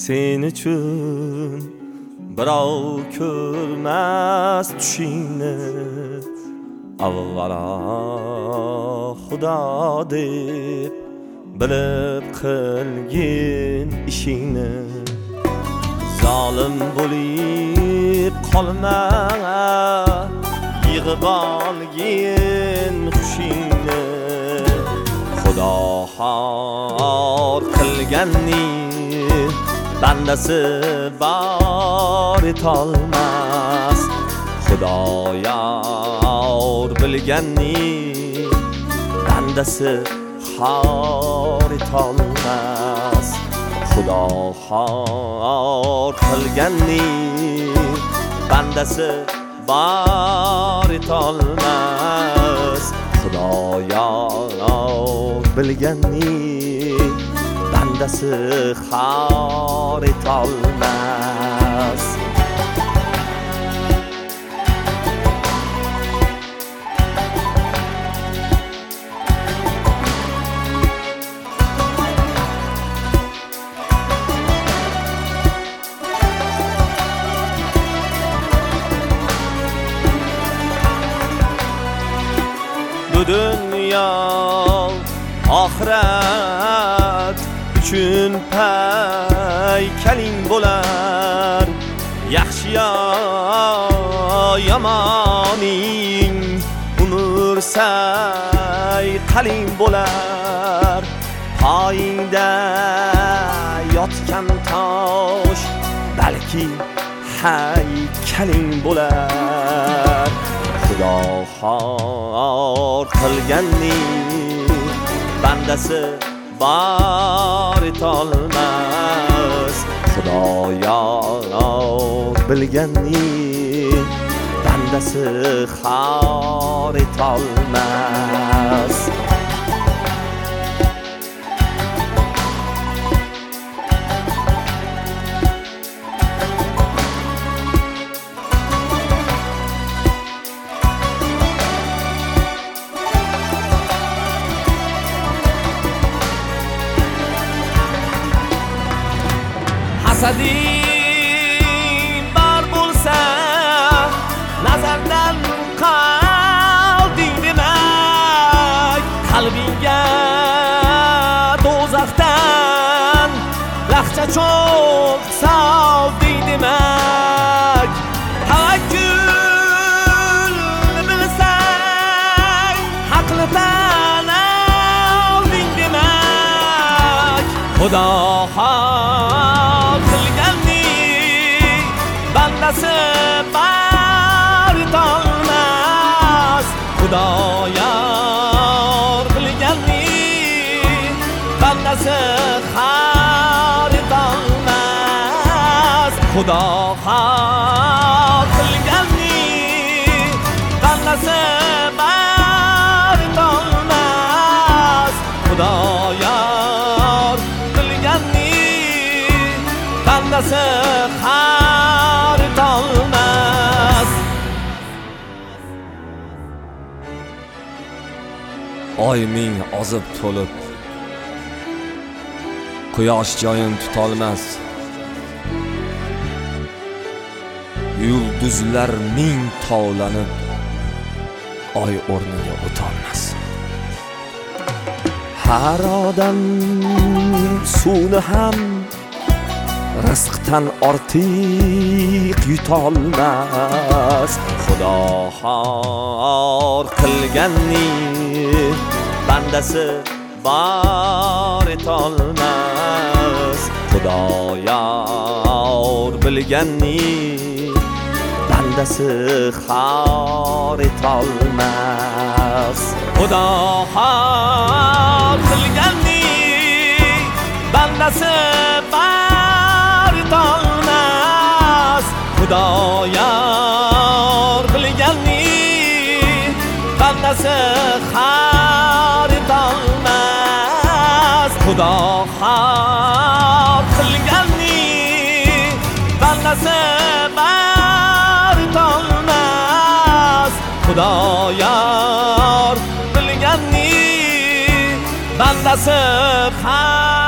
sen uchun birov ko'rmas tushingni, avvalo xudo deb bilib qilgin ishingni. Zolim bo'lib qolma, yig'ib olgin xushingni. Xudo xor qilganning bandasi bor etolmas. Xudo yor bilganning bandasi xor etolmas. Xudo xor qilganning bandasi bor etolmas. Xudo yor bilganning bandasi xor etolmas. Bu dünya oxirat uchun paykaling bo'lar. Yaxshi yo yomoning umr sayqaling bo'lar. Poyingda yotgan tosh balki haykaling bo'lar. Xudo xor qilganning bandasi bor etolmas. Xudo yor bilganning bandasi xor etolmas. Hasading bor bo'lsa nazardan qolding demak. Qalbingga do'zaxdan lahcha cho'q solding demak. Tavakkul bilsang haqni tan olding demak. Xudo bandasi bor etolmas. Xudo yor bilganning bandasi xor etolmas. Xudo xor qilganning bandasi bor etolmas. Xudo yor bilganning bandasi xor etolmas. Oy ming ozib to'lib quyosh joyin tutolmas. Yulduzlar ming tovlanib oy o'rniga o'tolmas. Har odam suvni ham rizqdan ortiq yutolmas. Xudo xor qilganning bandasi bor etolmas. Xudo yor bilganning bandasi xor etolmas. Xudo xor qilganning bandasi bor etolmas. Xudo yor bilganning bandasi xor etolmas. Xudo xor qilganning bandasi bor etolmas. Xudo yor bilganning bandasi xor